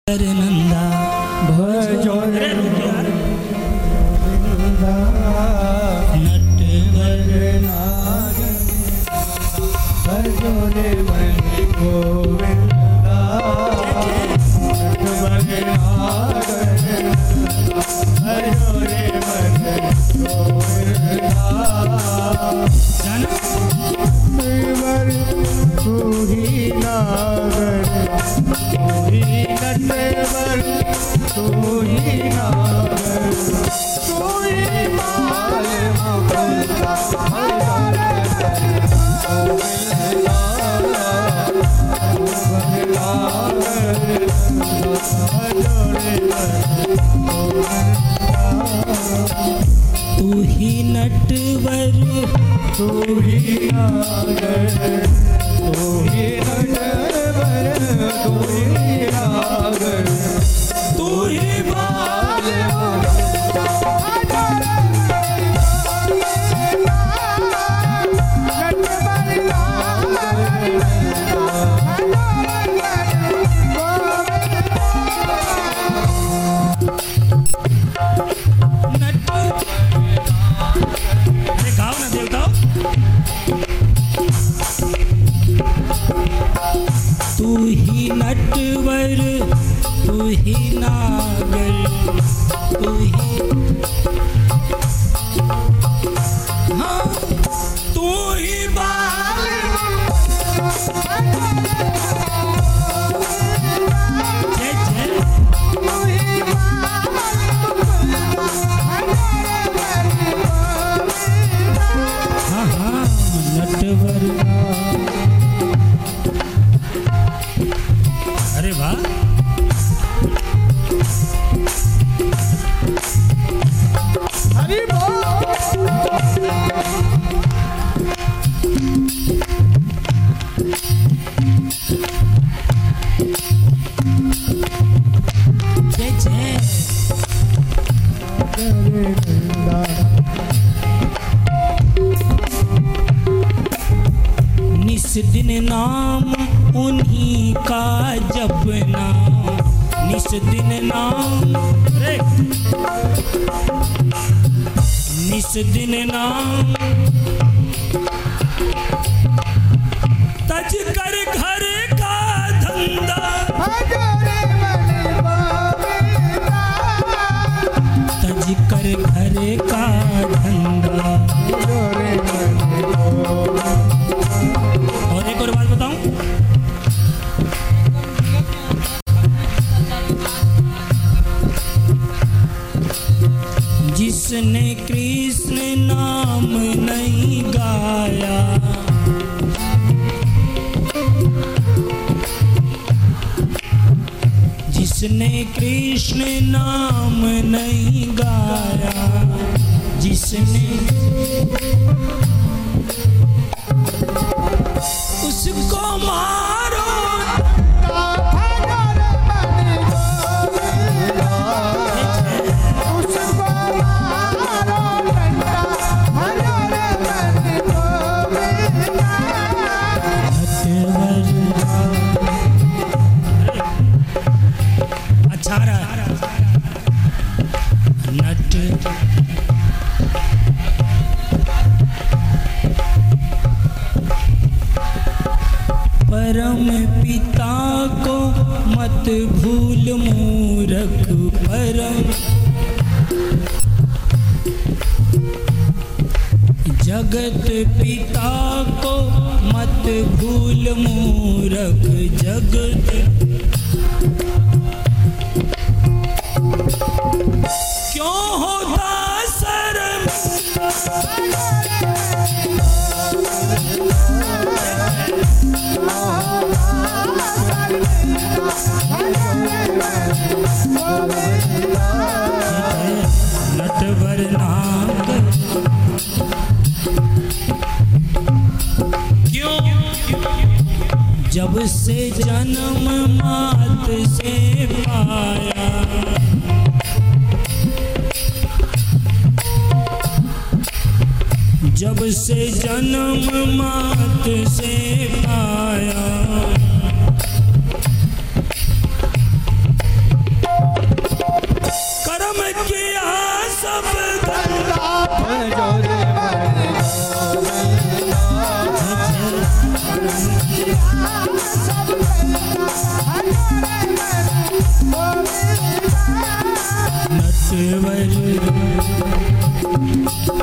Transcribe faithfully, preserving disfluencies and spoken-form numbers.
नंदा भजो नंदा नटवर नागर भजो रे मन गोविंदा नटवर नागर भजो रे मन गोविंदा नटवर तू ही नागर तू ही नटवर तू ही नागर तू ही माल मुकुंदा तू ही नटवर तू ही नागर तू ही नटवर तू ही नागर तू ही बाल तू ही नटवर तू ही नागर तू ही हाँ तू ही बाल जय जय हाँ हाँ नटवर अरे वाह हरि बोल जय जय निस दिन नाम उन्हीं का जपना निस दिन नाम रे निस दिन नाम तज कर घर का धंधा तज कर घर का धंधा और एक और बात बताऊं जिसने कृष्ण नाम नहीं गाया जिसने कृष्ण नाम नहीं गाया जिसने उसको मारो अच्छा रहा नट परम पिता को मत भूल मूरख परम जगत पिता को मत भूल मूरख जगत क्यों होता शर्म नटवर नागर क्यों जब से जन्म मात से पाया जब से जन्म मात से पाया ईश्वर